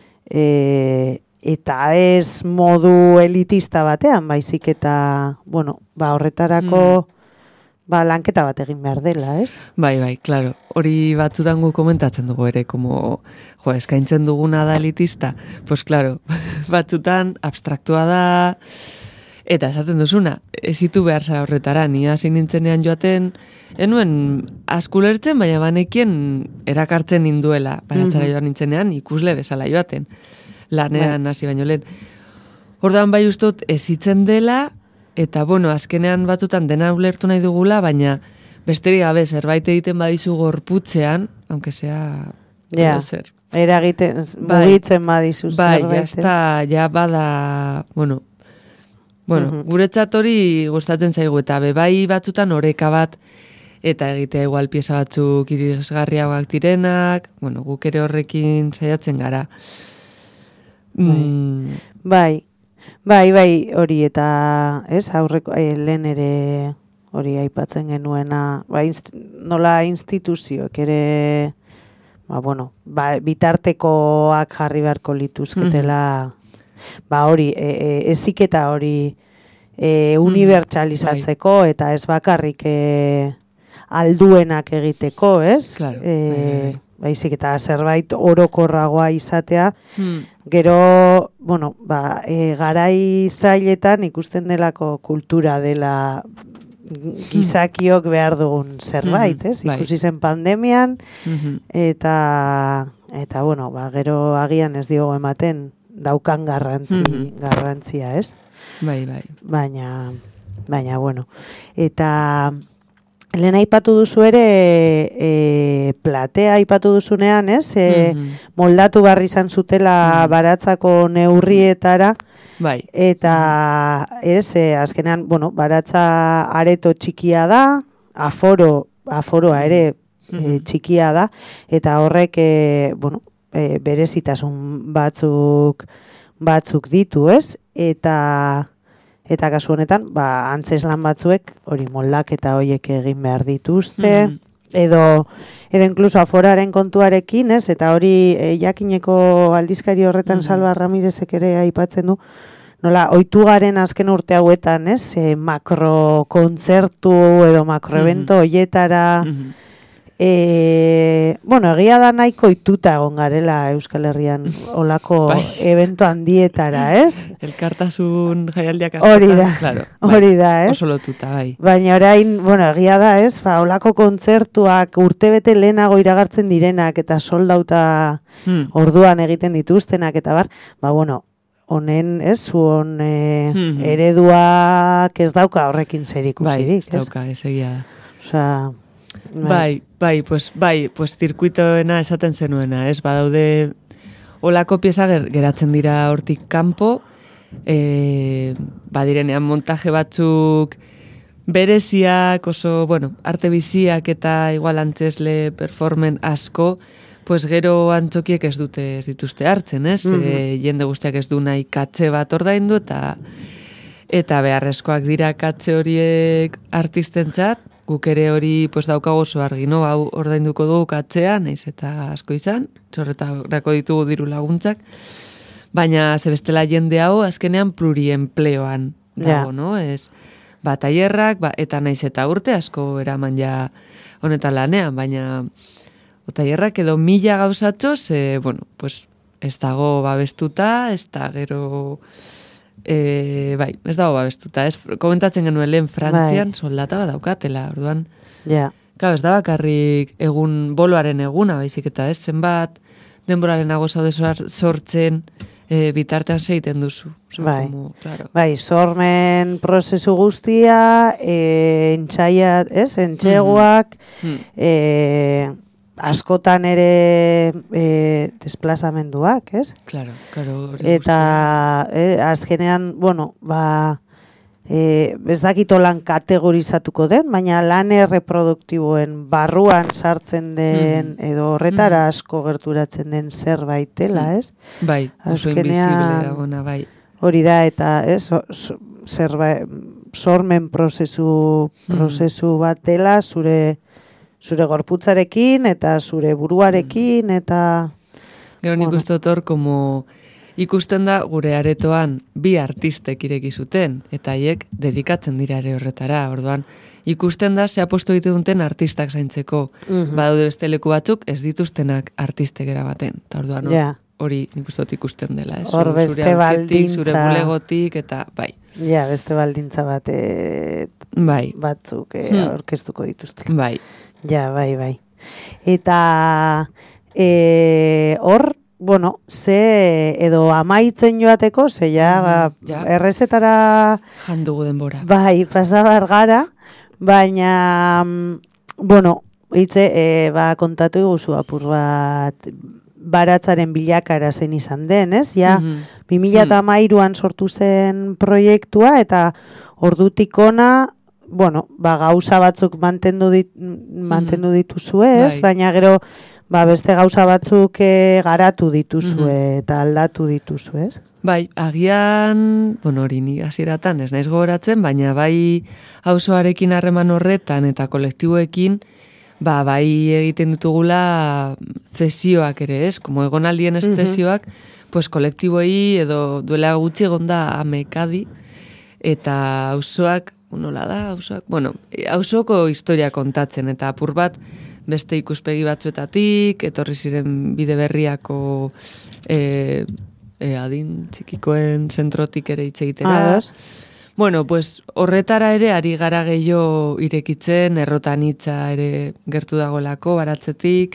ez modu elitista batean, baizik eta, horretarako lanketa bat egin behar dela, ez? Bai, klaro. Hori batzutan gu komentatzen dugu ere, como, eskaintzen duguna da elitista, pues claro, batzutan abstraktua da, eta esaten duzuna, ezitu behar zara horretara, ni hasi nintzenean joaten, enuen askulertzen, baina banekien erakartzen ninduela, baratzara joan nintzenean, ikusle bezala joaten, lanean hasi baino lehen. Ordan bai ustot ezitzen dela, eta azkenean batzutan dena ulertu nahi dugula, baina besterik gabe zerbait egiten badizu gorputzean, aunque sea zer. Eragiten, mugitzen badizu zerbait. Bai, ja bada, guretzat hori gustatzen zaigu, eta bai batzutan oreka bat, eta egitea igual pieza batzuk irisgarriagoak direnak, guk ere horrekin saiatzen gara. Bai, hori eta, ez, aurreko, lehen ere hori aipatzen genuena, nola instituzioek ere, bitartekoak jarri beharko lituzketela, hori, eziketa hori unibertsalizatzeko, eta ez bakarrik alduenak egiteko, ez? Claro, baizik eta zerbait orokorragoa izatea, gero, garai zailetan ikusten delako kultura dela gizakiok behar dugun zerbait, ez? Ikusi zen pandemian, eta gero agian ez diogo ematen daukan garrantzia, ez? Bai. Baina, eta lehen aipatu duzu ere platea aipatu duzunean, ez? Moldatu barri izan zutela baratzako neurrietara, bai. Eta azkenean, baratza areto txikia da, aforoa ere txikia da, eta horrek, berezitasun batzuk ditu, ez? Eta kasu honetan, antzeslan batzuek hori moldaketa horiek egin behar dituzte, edo incluso aforaren kontuarekin, ez? Eta hori jakineko aldizkari horretan Salva Ramirezek ere aipatzen du, nola, ohitu garen azken urte hauetan, ez? Makrokontzertu edo makroevento hoietara, egia da nahiko ohituta egon garela Euskal Herrian olako evento handietara, ez? Elkartasun jaialdiak hori da, ez? Oso lotuta, bai. Baina orain, egia da, ez? Olako kontzertuak urtebete lehenago iragartzen direnak eta soldauta orduan egiten dituztenak eta bar, honen, ez? Zuon ereduak ez dauka horrekin zerikusirik, ez? Ez dauka, ez egia da. Osea, pues zirkuitoena esaten zenuena, ez? Badaude olako pieza geratzen dira hortik kanpo, badirenean montaje batzuk bereziak, oso, arte biziak eta igual antzesle performen asko, pues gero antzokiek ez dituzte hartzen, ez? Jende guztiak ez du nahi katxe bat ordaindu eta beharrezkoak dira katxe horiek artistentzat, guk ere hori daukago oso argi, no? Hau ordainduko dugu katzea, naiz eta asko izan, zorretarako ditugu diru laguntzak, baina zebestela jende hau azkenean pluriempleoan dago, no? Ez, tailerrak, eta naiz eta urte asko eraman ja honetan lanean, baina tailerrak edo 1000 gauzatxoz, ez dago babestuta, ez da gero... ez dago babestuta, ez komentatzen genuen lehen Frantzian soldata bat daukatela, orduan ez da bakarrik boloaren eguna, baizik eta ez zenbat denboraren agozaude sortzen bitartean zeiten duzu. Sormen prozesu guztia, entxeguak, askotan ere desplazamenduak, ez? Claro. Eta azkenean, ez dakit lan kategorizatuko den, baina lan reproduktiboen barruan sartzen den, edo horretara asko gerturatzen den zerbait dela, ez? Bai, oso invisible dagona, bai. Hori da, eta sormen prozesu bat dela, zure gorputzarekin eta zure buruarekin eta... Gero nik uste otor, ikusten da gure aretoan bi artistek ireki zuten, eta haiek dedikatzen dira ere horretara, orduan ikusten da ze aposto ditu duten artistak zaintzeko. Badaude beste leku batzuk ez dituztenak artistek erabaten, eta orduan hori nik uste ikusten dela, hor beste baldintza, zure bulegotik, eta bai. Ja, beste baldintza batzuk aurkeztuko dituzte. Bai. Ja, bai. Eta hor, ze edo amaitzen joateko, ze errezetara... Jandugu denbora. Bai, pasabar gara, baina, kontatu iguzu apur bat baratzaren bilakara zen izan den, ez? 2013an sortu zen proiektua, eta ordutik ona, gauza batzuk mantendu dituzue, ez? Baina gero, beste gauza batzuk garatu dituzue eta aldatu dituzue, ez? Bai, agian, hori ni hasieratan ez naiz gogoratzen, baina bai auzoarekin harreman horretan eta kolektiboekin, bai egiten ditugula zesioak ere, ez? Como egonaldien ez zesioak, kolektiboei edo duela gutxi egonda amekadi, eta auzoak, nola da, auzoak? Auzoko historia kontatzen, eta apur bat beste ikuspegi batzuetatik, etorri ziren bide berriako adin txikikoen zentrotik ere hitz egitera. Horretara ere ari gara gehiago irekitzen, errotan hitza ere gertu dagolako, baratzetik.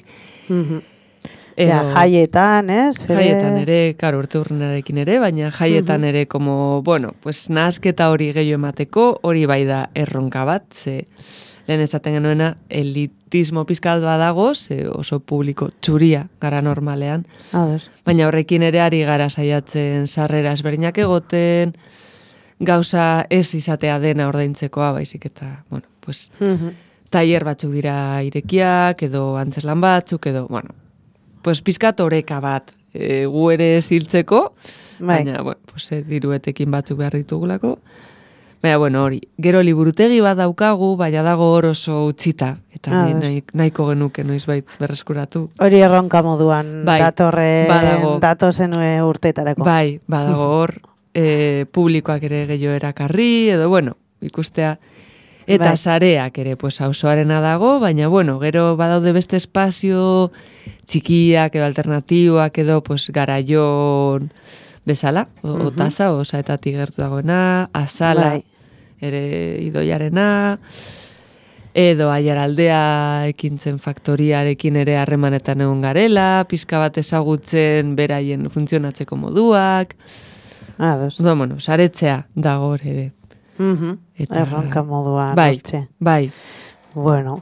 Jaietan, ez? Jaietan ere, karo, urte urrenarekin ere, baina jaietan ere, nahasketa hori gehiago emateko, hori bai da erronka bat, ze lehen esaten genuena, elitismo pizkat badago, oso publiko txuria gara normalean. Baina horrekin ere ari gara saiatzen sarrera ezberdinak egoten, gauza ez izatea dena ordaintzekoa, baizik eta, tailer batzuk dira irekiak, edo antzeslan batzuk, edo, pues pizkat oreka bat, gu ere ziltzeko, baina, bueno, pues, diruetekin batzuk behar ditugulako. Baina, bueno, hori, gero liburutegi bat daukagu, baina dago hor oso utzita, eta nahiko genuke noizbait berreskuratu. Hori erronka moduan datozen urteetarako. Bai, badago hor, publikoak ere gehiago erakarri, edo, bueno, ikustea, eta sareak ere, pues, auzoarena dago, baina, bueno, gero badaude beste espazio txikiak edo alternatiboak edo, pues, Garaion bezala, Otasa, Osaetatik gertu dagoena, Azala, ere Idoiarena, edo Aiaraldea ekintzen faktoriarekin ere harremanetan egon garela, pizka bat ezagutzen beraien funtzionatzeko moduak. Bueno, saretzea dago ere. Erronka moduan. Bai. Bueno,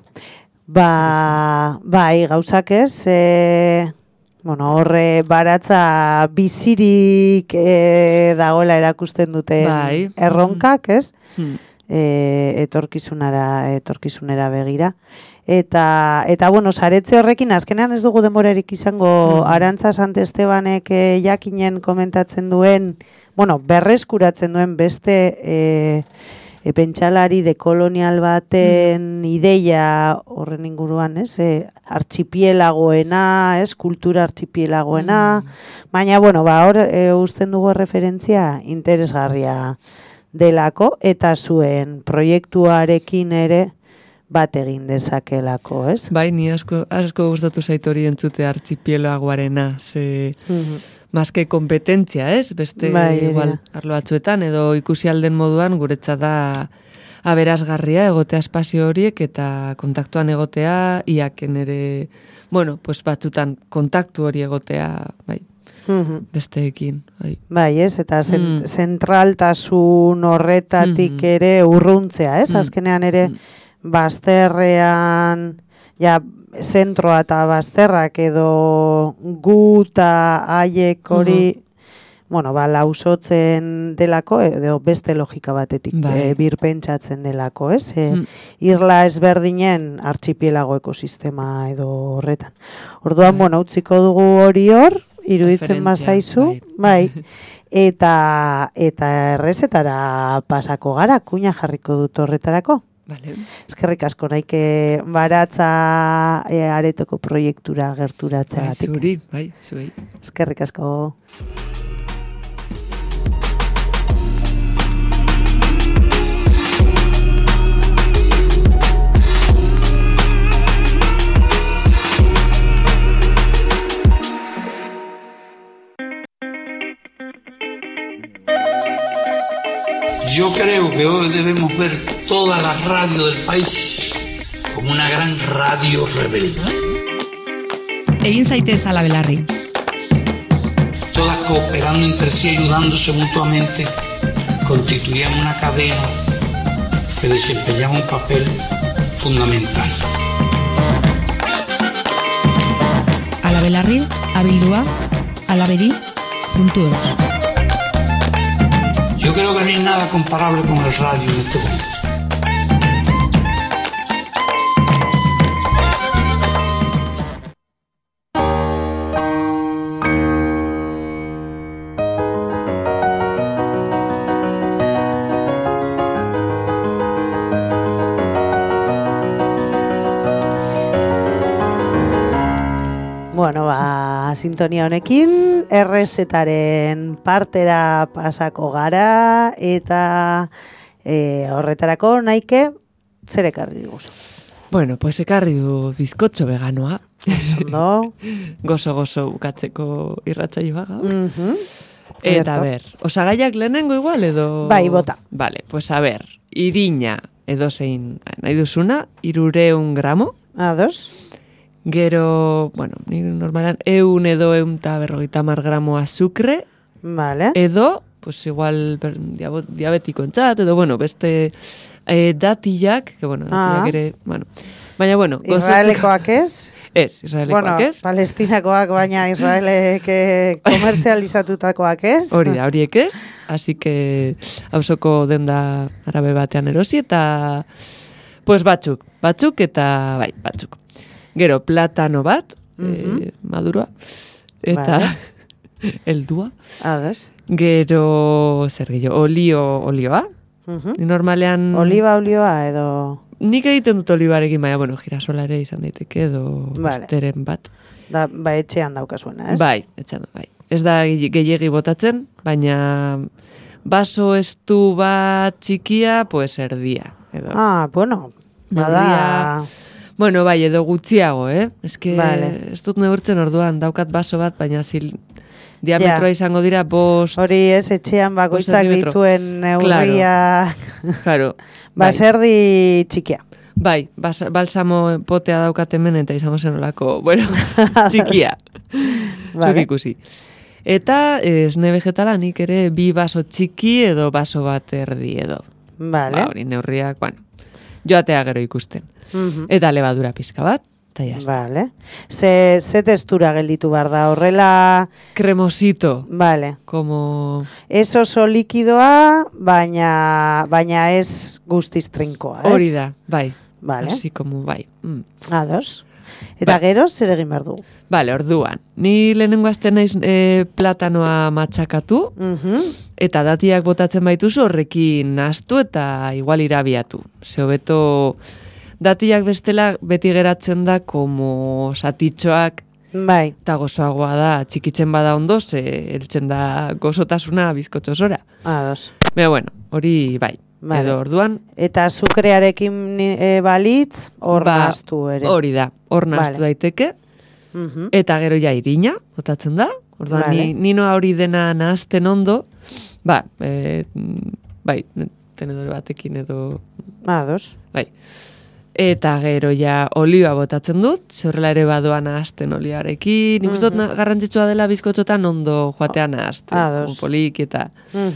bai, gauzak ez, bueno, horre baratza bizirik dagoela erakusten duten erronkak, ez? Etorkizunera begira. Eta bueno, saretze horrekin, azkenean ez dugu denborarik izango Arantza Sant Estebanek jakinen komentatzen duen, bueno, berreskuratzen duen beste pentsalari dekolonial baten ideia horren inguruan, ez? Artxipielagoena, ez? Kultura artxipielagoena, baina, bueno, hor usten dugu referentzia interesgarria delako, eta zuen proiektuarekin ere bat egin dezakelako, ez? Bai, ni asko gustatu zait hori entzute artxipielagoarena, Mazke kompetentzia, ez? Beste, igual, arlo batzuetan, edo ikusi alden moduan, guretzat da aberasgarria egotea espazio horiek, eta kontaktuan egotea, iaken ere, bueno, pues batzutan kontaktu hori egotea, bai, besteekin. Bai, ez? Eta zentraltasun horretatik ere urruntzea, ez? Azkenean ere, bazterrean, ja, zentroa eta bazterrak edo guta haiek hori, bueno, lausotzen delako, edo beste logika batetik birpentsatzen delako, ez? Irla ezberdinen artxipielago ekosistema edo horretan. Orduan, bueno, utziko dugu hori hor, iruditzen bazaizu, bai, eta errezetara pasako gara, kuña jarriko dut horretarako. Vale. Eskerrik asko naike baratza aretoko proiektura gerturatzeagatik. Zuri. Eskerrik asko. Yo creo que hoy debemos ver toda la radio del país como una gran radio rebelde. Egin zaitez ala belarri. Todas cooperando entre sí, ayudándose mutuamente, constituían una cadena que desempeñaba un papel fundamental. Ala belarri, abildua, alabedi.eus. Yo creo que no hay nada comparable con el radio en este momento. Bueno, sintonia honekin, errezetaren partera pasako gara, eta horretarako naike, zer ekarri diguzu? Bueno, pues ekarri du bizkotxo veganoa. No? Gozo bukatzeko irratsaioa gaur. Eta ber, osagaiak lehenengo igual edo... Bai, bota. Vale, pues a ber, irina edozein nahi duzuna, 300 gramo. Ados. Gero, bueno, ni normalan, 100 edo 150 gramo azukre. Vale. Edo, pues igual diabetiko entzat, edo, bueno, beste datillak, que bueno, datillak ere, bueno. Baina, bueno. Israelekoak ez? Ez, israelekoak ez. Bueno, palestinakoak, baina israelek komertzializatutakoak ez? Hori da, horiek ez. Así que, hausoko denda arabe batean erosi, eta, pues batzuk eta, bai, batzuk. Gero, platano bat, madurua, eta heldua. Ados. Gero, zer gehiago, olioa. Ni normalean... Oliba olioa edo... Nik egiten dut olibarekin, baina, bueno, girasola ere izan daiteke edo besteren bat. Da, etxean daukasuena, ez? Bai, etxean, bai. Ez da gehiegi botatzen, baina baso estu bat txikia, pues erdia. Edo. Bueno, bada... Bueno, bai, edo gutxiago, Eske, ez dut neurtzen orduan, daukat baso bat, baina diametroa izango dira 5... Hori ez, etxean bakoitzak dituen neurria... Claro. Baserdi txikia. Bai, balsamo potea daukat hemen eta izango zen olako, bueno, txikia. Zuk ikusi. Eta esne vegetala nik ere 2 baso txiki edo baso bat erdi edo. Vale. Hori neurriak, bueno, joatea gero ikusten. Eta levadura pizka bat, eta jazta. Vale. Ze testura gelditu behar da, horrela... Kremosito. Vale. Como... Ez oso likidoa, baina ez guztiz trinkoa, ez? Hori da, bai. Vale. Así como, bai. Ados. Eta gero, zer egin behar du? Vale, orduan. Ni lehenengo azten naiz platanoa matxakatu, eta datiak botatzen baituzu horrekin nahastu eta igual irabiatu. Ze hobeto datiak bestela beti geratzen da como satitxoak, bai. Eta gozoagoa da, txikitzen bada ondo, ze eltzen da gozotasuna bizkotxosora. Ados. Baina, bueno, hori bai. Vale. Edo orduan... Eta azukrearekin balitz, hor nahaztu ere. Hori da, hor nahaztu daiteke. Eta gero ja irina, botatzen da. Orduan, ninoa hori dena nahazten ondo, bai, tenedore batekin edo... Ados. Bai. Eta gero ja olioa botatzen dut, zerrela ere badoan nahazten olioarekin. Nik uste dut garrantzitsua dela bizkotxotan ondo joatean nahazten. Polik eta...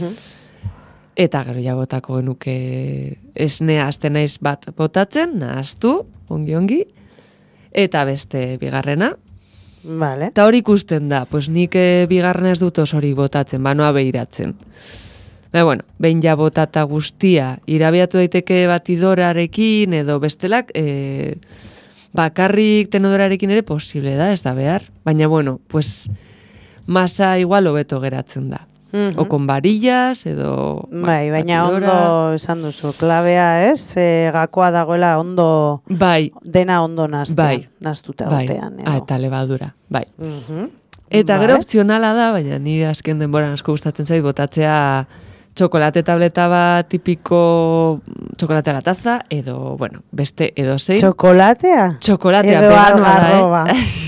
Eta gero ja botako genuke esnea azten naiz bat botatzen, nahaztu, ongi, eta beste bigarrena. Vale. Eta hori ikusten da, pues nik bigarrena ez dut osorik botatzen, banoa behiratzen. Baina, bueno, behin ja botata guztia, irabiatu daiteke batidorarekin edo bestelak, bakarrik tenodorarekin ere posible da, ez da behar. Baina, bueno, pues masa igual hobeto geratzen da. O con varillas, edo... Bai, baina ondo esan duzu, klabea ez, gakoa dagoela ondo... Bai. Dena ondo nahaztuta gotean. Bai, eta levadura, bai. Eta gero opzionala da, baina nire azken denboran asko gustatzen zait, botatzea txokolate tableta bat tipiko txokolate a la taza, edo, bueno, beste edo zein. Txokolatea? Txokolatea, edo veganoa algarroba.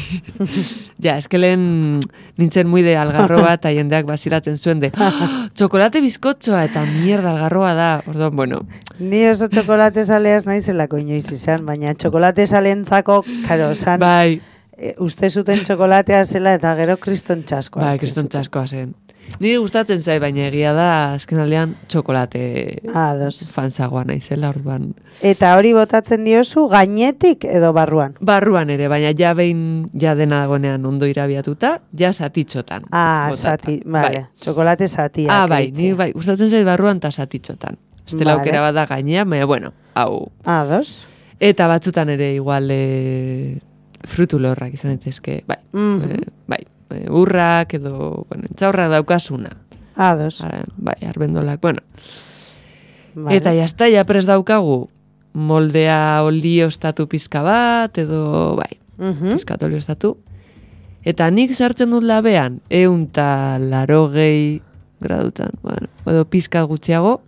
Ja, eskelen nintzen muy de algarroba eta jendeak basilatzen zuen de txokolate bizkotxoa eta mierda algarroba da. Orduan, bueno. Ni oso txokolate saleaz naizelako inoiz izan, baina txokolate salentzako, karo, san, bai. Uste zuten txokolatea zela eta gero kriston txaskoa. Bai, kriston txaskoa zen. Nire gustatzen zai, baina egia da azken aldean txokolate fansagoa naizela, orduan. Eta hori botatzen diozu gainetik edo barruan? Barruan ere, baina ja behin ja dena dagoenean ondo irabiatuta, ja satitxotan. Sati, bale. Txokolate satiak. Bai, nire bai, gustatzen zai barruan eta satitxotan. Estela aukera bat da gainean, baina bueno, hau. Ados. Eta batzutan ere igual frutu lorrak izan daitezke, bai. Bai. Urrak edo, bueno, entzaurrak daukasuna. Ados. Bai, arbendolak, bueno. Vale. Eta jazta, ja prest daukagu moldea oliostatu pizka bat, edo, bai, pizkat oliostatu. Eta nik sartzen dut labean, 180 gradutan, bueno, edo pizkat gutxiago.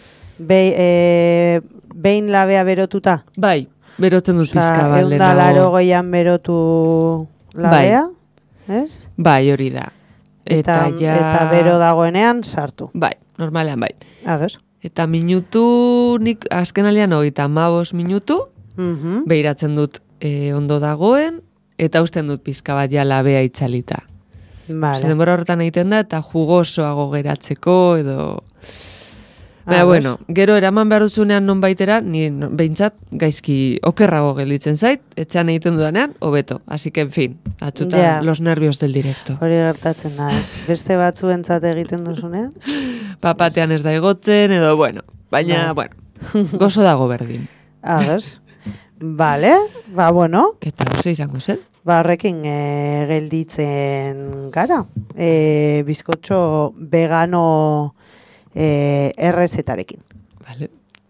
Behin labea berotuta? Bai, berotzen dut pizka bat. 180an berotu labea? Bai. Ez? Bai, hori da. Eta bero dagoenean sartu. Bai, normalean bai. Ados. Eta minutu, nik azken alian 35 minutu, behiratzen dut ondo dagoen, eta usten dut pizka bat ja labea itzalita. Vale. Denbora horretan egiten da, eta jugosoago geratzeko, edo... Baina, bueno, gero eraman behar dutzunean non baitera, ni behintzat gaizki okerrago gelditzen zait, etxean egiten dudanean, hobeto. Así que, en fin, atzutan los nervios del directo. Hori gertatzen da, ez? Beste batzuentzat egiten duzunean? Papatean ez da egotzen, edo, bueno, baina, bueno, gozo dago berdin. Ados. Vale, ba, bueno. Eta, oso izango zen? horrekin gelditzen gara. Bizkotxo vegano errezetarekin. Vale.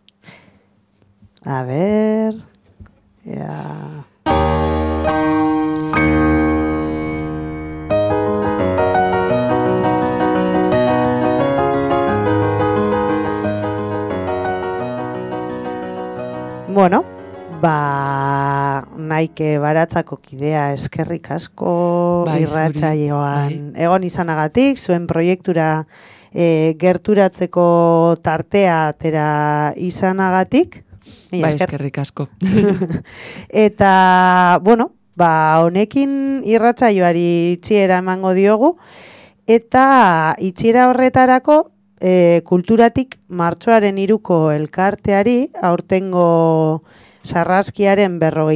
A ver... Ja... Bueno, naike baratzako kidea eskerrik asko irratsaioan egon izanagatik, zuen proiektura gerturatzeko tartea atera izanagatik. Eskerrik asko. Eta, bueno, honekin irratsaioari itxiera emango diogu, eta itxiera horretarako kulturatik martxoaren 3ko elkarteari, aurtengo sarraskiaren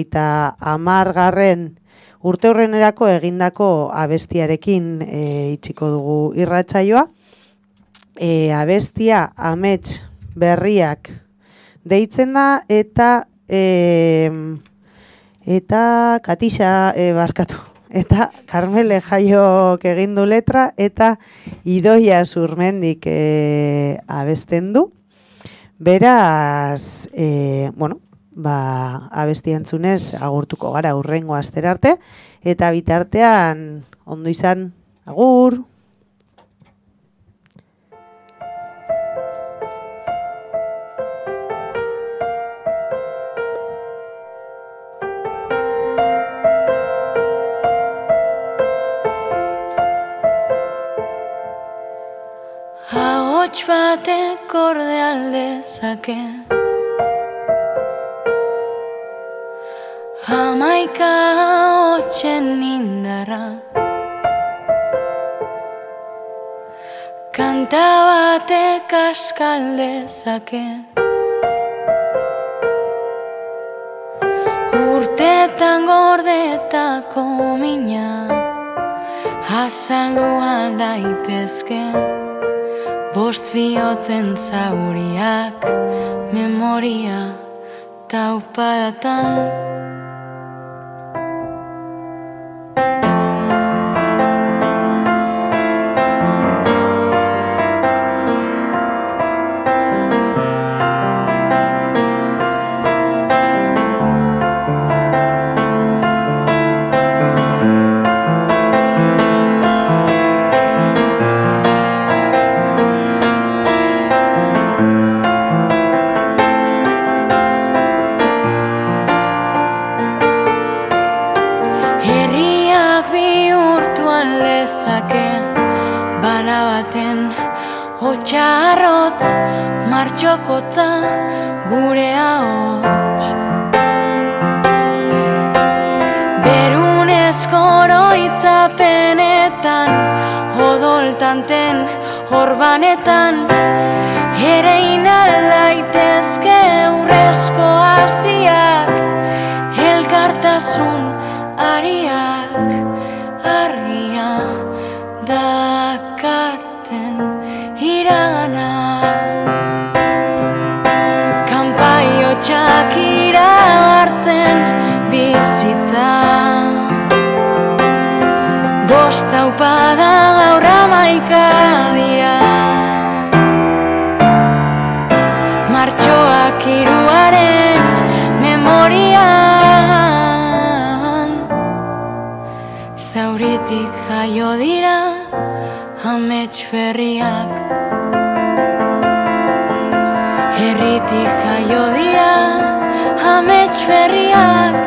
50. urteurrenerako egindako abestiarekin itxiko dugu irratsaioa. Abestia amets berriak deitzen da, eta Katixa barkatu. Eta Karmele Jaiok egin du letra, eta Idoia Zurmendik abesten du. Beraz, abesti entzunez agurtuko gara hurrengo astera arte, eta bitartean ondo izan, agur! Ahots batek orde aldezake, 11 ahotsen indarra, kanta batek askaldezake, urtetan gordetako mina azaldu aldaitezke. Bost bihotzen zauriak, memoria taupadatan. Hotxarrot martxokotza gure ahots, berunezko oroitzapenetan, odoltanten orbanetan, ere inaldaitezke urrezko hasiak, elkartasun ariak, argia dakarten iragana. Kanpaio txakira hartzen bizitza, bost taupada gaur 11 dira, martxoak 3aren memorian, zauritik jaio dira amets berriak, herritik jaio dira amets berriak,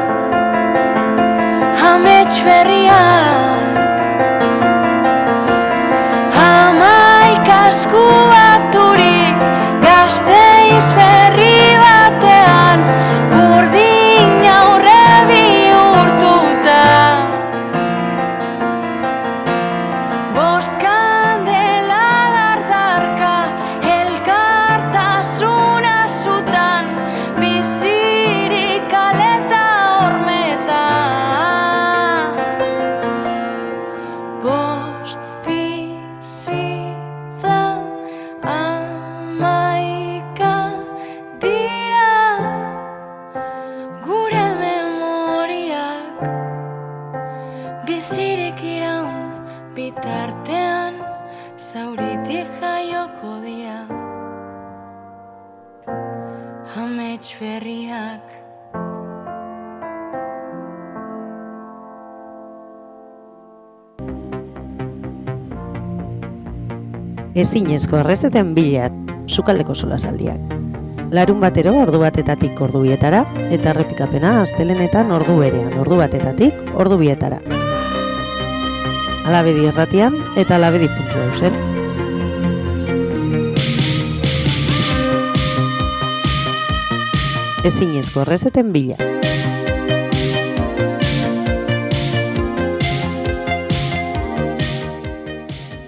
amets berriak. 11 esku baturik Gasteiz berri batean, burdin aurre bihurtuta, bost kandela dardarka, elkartasuna zutan, bizirik aleta hormetan, bost bizitza amets berriak. Ezinezko errezeten bila, sukaldeko solasaldiak. Larun batero ordu batetatik ordu bietara, eta errepikapena astelenetan ordu berean, ordu batetatik ordu bietara. Alabedi irratian eta alabedi.eusen. Ezinezko errezeten bila.